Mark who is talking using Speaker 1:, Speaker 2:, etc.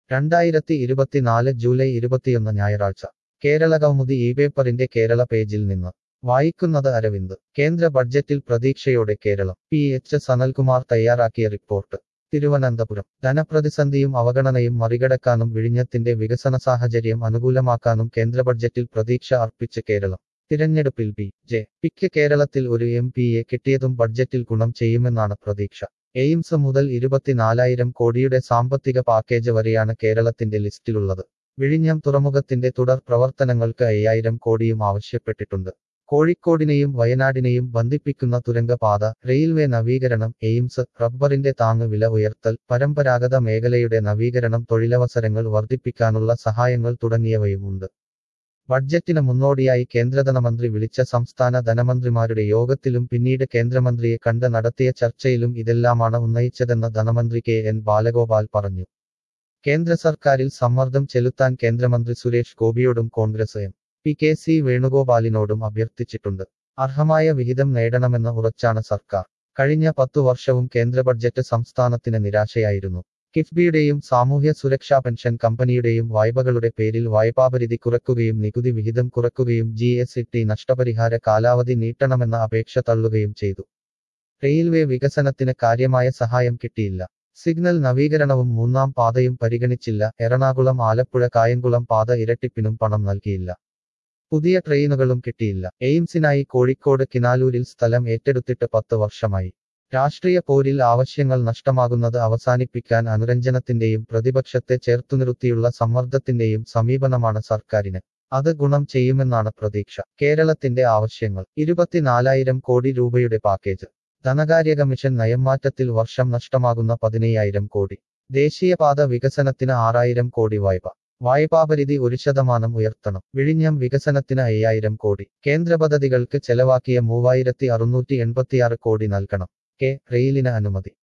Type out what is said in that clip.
Speaker 1: 2024 July 21 ഞായറാഴ്ച കേരള കൗമുദി ഈ പേപ്പറിന്റെ കേരള പേജിൽ നിന്ന് വായിക്കുന്നത് അരവിന്ദ്. കേന്ദ്ര ബഡ്ജറ്റിൽ പ്രതീക്ഷയോടെ കേരളം. എച്ച് സനൽകുമാർ തയ്യാറാക്കിയ റിപ്പോർട്ട്. തിരുവനന്തപുരം. ധനപ്രതിസന്ധിയും അവഗണനയും മറികടക്കാനും വിഴിഞ്ഞത്തിന്റെ വികസന സാഹചര്യം അനുകൂലമാക്കാനും കേന്ദ്ര ബഡ്ജറ്റിൽ പ്രതീക്ഷ അർപ്പിച്ച് കേരളം. തിരഞ്ഞെടുപ്പിൽ ബി.ജെ.പിക്ക് കേരളത്തിൽ ഒരു എം.പിയെ കിട്ടിയതും ബഡ്ജറ്റിൽ ഗുണം ചെയ്യുമെന്നാണ് പ്രതീക്ഷ. എയിംസ് മുതൽ 24,000 കോടിയുടെ സാമ്പത്തിക പാക്കേജ് വരെയാണ് കേരളത്തിന്റെ ലിസ്റ്റിലുള്ളത്. വിഴിഞ്ഞം തുറമുഖത്തിന്റെ തുടർ പ്രവർത്തനങ്ങൾക്ക് 5,000 കോടിയും ആവശ്യപ്പെട്ടിട്ടുണ്ട്. കോഴിക്കോടിനെയും വയനാടിനെയും ബന്ധിപ്പിക്കുന്ന തുരങ്കപാത, റെയിൽവേ നവീകരണം, എയിംസ്, റബ്ബറിന്റെ താങ്ങ് വില ഉയർത്തൽ, പരമ്പരാഗത മേഖലയുടെ നവീകരണം, തൊഴിലവസരങ്ങൾ വർദ്ധിപ്പിക്കാനുള്ള സഹായങ്ങൾ തുടങ്ങിയവയും ഉണ്ട്. ബഡ്ജറ്റിന് മുന്നോടിയായി കേന്ദ്രധനമന്ത്രി വിളിച്ച സംസ്ഥാന ധനമന്ത്രിമാരുടെ യോഗത്തിലും പിന്നീട് കേന്ദ്രമന്ത്രിയെ കണ്ട് നടത്തിയ ചർച്ചയിലും ഇതെല്ലാമാണ് ഉന്നയിച്ചതെന്ന് ധനമന്ത്രി കെ.എൻ. ബാലഗോപാൽ പറഞ്ഞു. കേന്ദ്ര സർക്കാരിൽ സമ്മർദ്ദം ചെലുത്താൻ കേന്ദ്രമന്ത്രി സുരേഷ് ഗോപിയോടും കോൺഗ്രസ് എം.പി. കെ.സി. വേണുഗോപാലിനോടും അഭ്യർത്ഥിച്ചിട്ടുണ്ട്. അർഹമായ വിഹിതം നേടണമെന്ന് ഉറച്ചാണ് സർക്കാർ. കഴിഞ്ഞ 10 വർഷവും കേന്ദ്ര ബഡ്ജറ്റ് സംസ്ഥാനത്തിന് നിരാശയായിരുന്നു. കിഫ്ബിയുടെയും സാമൂഹ്യ സുരക്ഷാ പെൻഷൻ കമ്പനിയുടെയും വായ്പകളുടെ പേരിൽ വായ്പാപരിധി കുറയ്ക്കുകയും നികുതി വിഹിതം കുറയ്ക്കുകയും ജി.എസ്.ടി നഷ്ടപരിഹാര കാലാവധി നീട്ടണമെന്ന അപേക്ഷ തള്ളുകയും ചെയ്തു. റെയിൽവേ വികസനത്തിന് കാര്യമായ സഹായം കിട്ടിയില്ല. സിഗ്നൽ നവീകരണവും 3ാം പാതയും പരിഗണിച്ചില്ല. എറണാകുളം ആലപ്പുഴ കായംകുളം പാത ഇരട്ടിപ്പിനും പണം നൽകിയില്ല. പുതിയ ട്രെയിനുകളും കിട്ടിയില്ല. എയിംസിനായി കോഴിക്കോട് കിനാലൂരിൽ സ്ഥലം ഏറ്റെടുത്തിട്ട് 10 വർഷമായി. രാഷ്ട്രീയ പോരിൽ ആവശ്യങ്ങൾ നഷ്ടമാകുന്നത് അവസാനിപ്പിക്കാൻ അനുരഞ്ജനത്തിന്റെയും പ്രതിപക്ഷത്തെ ചേർത്തുനിർത്തിയുള്ള സമ്മർദ്ദത്തിന്റെയും സമീപനമാണ് സർക്കാരിന്. അത് ഗുണം ചെയ്യുമെന്നാണ് പ്രതീക്ഷ. കേരളത്തിന്റെ ആവശ്യങ്ങൾ. 24,000 കോടി രൂപയുടെ പാക്കേജ്. ധനകാര്യ കമ്മീഷൻ നയംമാറ്റത്തിൽ വർഷം നഷ്ടമാകുന്ന 15,000 കോടി. ദേശീയപാത വികസനത്തിന് 6,000 കോടി വായ്പ. വായ്പാപരിധി 1% ഉയർത്തണം. വിഴിഞ്ഞം വികസനത്തിന് 5,000 കോടി. കേന്ദ്ര പദ്ധതികൾക്ക് ചെലവാക്കിയ 3,686 കോടി നൽകണം. റെയിലിന് അനുമതി.